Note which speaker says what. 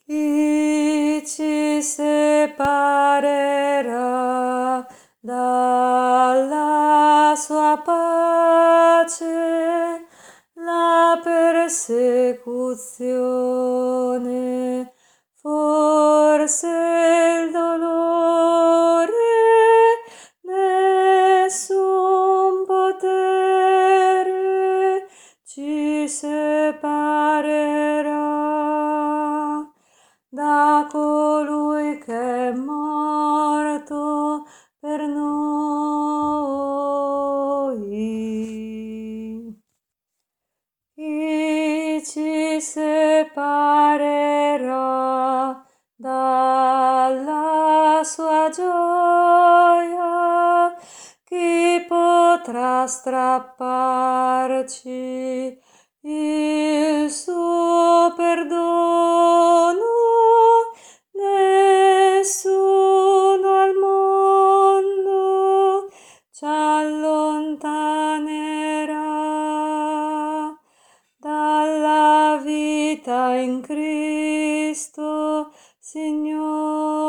Speaker 1: Chi ci separerà dalla sua pace? La persecuzione, forse il dolore, nessun potere ci separerà da colui che è morto per noi. Chi ci separerà dalla sua gioia? Chi potrà strapparci il suo perdono? Nessuno al mondo ci allontanerà dalla vita in Cristo, Signore.